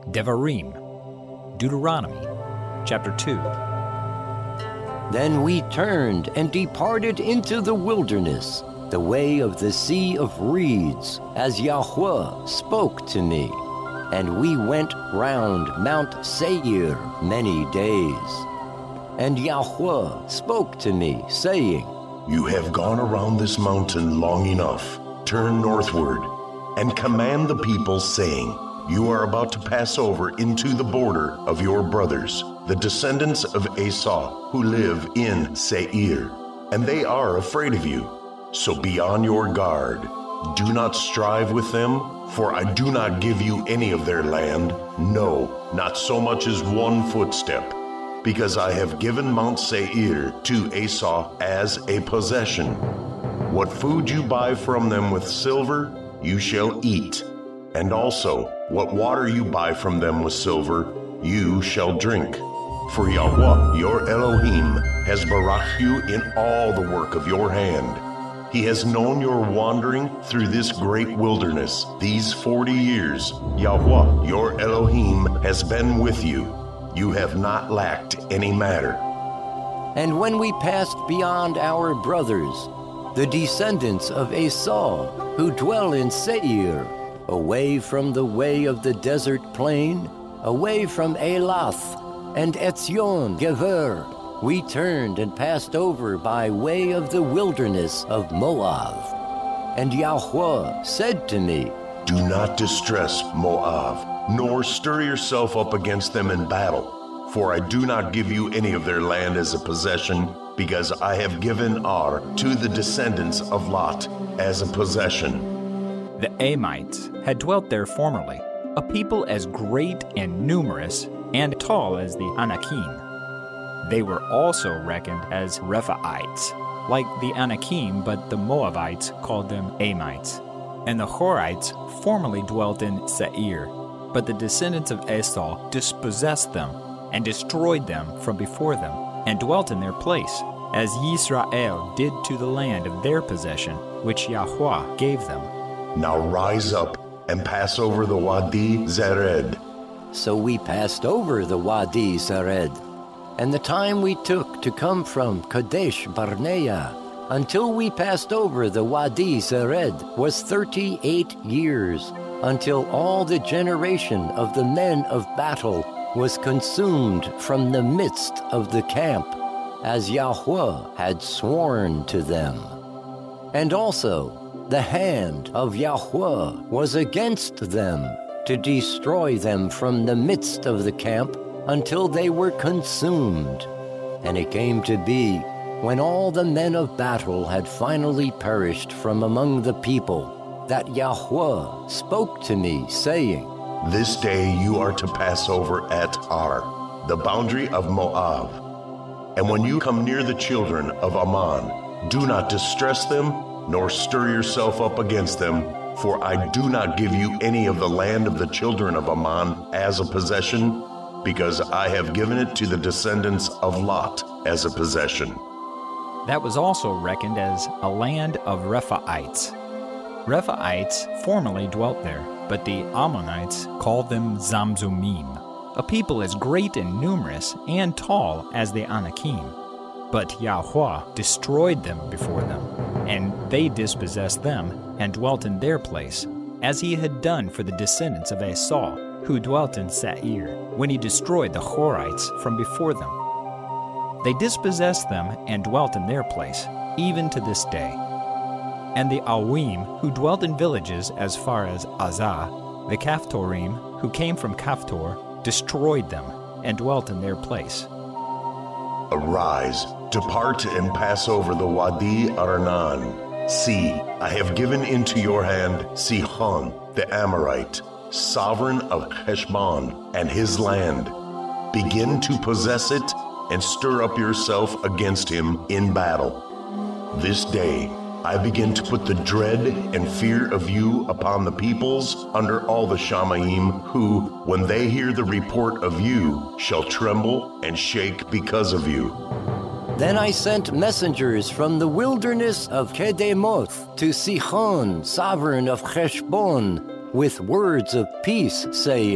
Devarim, Deuteronomy, chapter 2. Then we turned and departed into the wilderness, the way of the Sea of Reeds, as Yahweh spoke to me. And we went round Mount Seir many days. And Yahweh spoke to me, saying, You have gone around this mountain long enough. Turn northward, and command the people, saying, You are about to pass over into the border of your brothers, the descendants of Esau, who live in Seir, and they are afraid of you. So be on your guard. Do not strive with them, for I do not give you any of their land, no, not so much as one footstep, because I have given Mount Seir to Esau as a possession. What food you buy from them with silver, you shall eat, and also what water you buy from them with silver, you shall drink. For Yahweh, your Elohim, has baraked you in all the work of your hand. He has known your wandering through this great wilderness these 40 years. Yahweh, your Elohim, has been with you. You have not lacked any matter. And when we passed beyond our brothers, the descendants of Esau, who dwell in Seir, away from the way of the desert plain, away from Elath and Etzion Geber, we turned and passed over by way of the wilderness of Moab. And Yahweh said to me, Do not distress Moab, nor stir yourself up against them in battle, for I do not give you any of their land as a possession, because I have given Ar to the descendants of Lot as a possession. The Amites had dwelt there formerly, a people as great and numerous and tall as the Anakim. They were also reckoned as Rephaites, like the Anakim, but the Moabites called them Amites. And the Horites formerly dwelt in Seir, but the descendants of Esau dispossessed them and destroyed them from before them, and dwelt in their place, as Yisrael did to the land of their possession, which Yahweh gave them. Now rise up and pass over the Wadi Zered. So we passed over the Wadi Zered, and the time we took to come from Kadesh Barnea until we passed over the Wadi Zered was 38 years, until all the generation of the men of battle was consumed from the midst of the camp, as Yahweh had sworn to them. And also the hand of Yahweh was against them, to destroy them from the midst of the camp until they were consumed. And it came to be, when all the men of battle had finally perished from among the people, that Yahweh spoke to me, saying, This day you are to pass over at Ar, the boundary of Moab. And when you come near the children of Ammon, do not distress them, nor stir yourself up against them, for I do not give you any of the land of the children of Ammon as a possession, because I have given it to the descendants of Lot as a possession. That was also reckoned as a land of Rephaites. Rephaites formerly dwelt there, but the Ammonites called them Zamzumim, a people as great and numerous and tall as the Anakim. But Yahweh destroyed them before them, and they dispossessed them and dwelt in their place, as he had done for the descendants of Esau, who dwelt in Seir, when he destroyed the Horites from before them. They dispossessed them and dwelt in their place, even to this day. And the Awim, who dwelt in villages as far as Azah, the Caphtorim, who came from Caphtor, destroyed them and dwelt in their place. Arise, depart and pass over the Wadi Arnon. See, I have given into your hand Sihon the Amorite, sovereign of Heshbon and his land. Begin to possess it and stir up yourself against him in battle. This day I begin to put the dread and fear of you upon the peoples under all the Shamaim, who, when they hear the report of you, shall tremble and shake because of you. Then I sent messengers from the wilderness of Kedemoth to Sihon, sovereign of Heshbon, with words of peace, saying,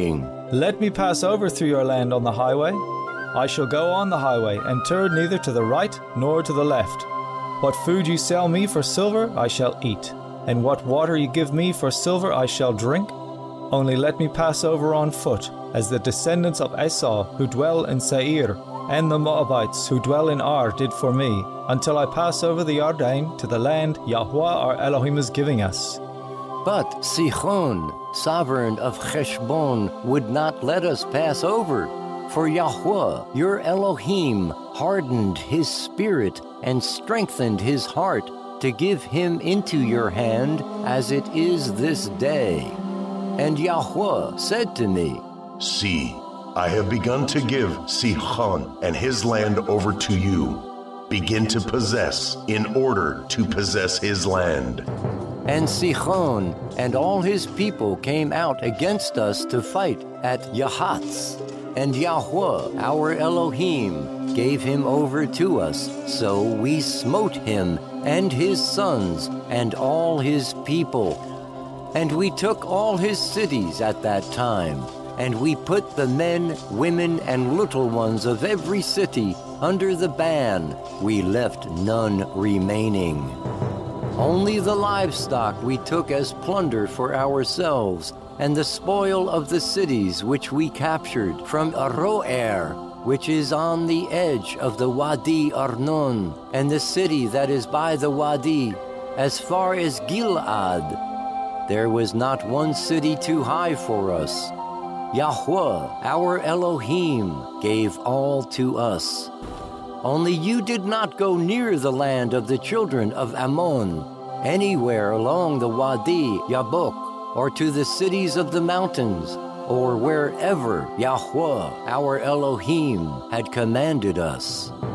Let me pass over through your land on the highway. I shall go on the highway and turn neither to the right nor to the left. What food you sell me for silver, I shall eat, and what water you give me for silver, I shall drink. Only let me pass over on foot, as the descendants of Esau who dwell in Seir, and the Moabites who dwell in Ar did for me, until I pass over the Jordan to the land Yahweh our Elohim is giving us. But Sichon, sovereign of Heshbon, would not let us pass over. For Yahweh, your Elohim, hardened his spirit and strengthened his heart to give him into your hand as it is this day. And Yahweh said to me, See, I have begun to give Sihon and his land over to you. Begin to possess in order to possess his land. And Sihon and all his people came out against us to fight at Yahatz. And Yahweh, our Elohim, gave him over to us. So we smote him and his sons and all his people. And we took all his cities at that time. And we put the men, women, and little ones of every city under the ban. We left none remaining. Only the livestock we took as plunder for ourselves, and the spoil of the cities which we captured from Aroer, which is on the edge of the Wadi Arnon, and the city that is by the Wadi, as far as Gilad. There was not one city too high for us. Yahweh, our Elohim, gave all to us. Only you did not go near the land of the children of Ammon, anywhere along the Wadi Yabok, or to the cities of the mountains, or wherever Yahweh, our Elohim, had commanded us.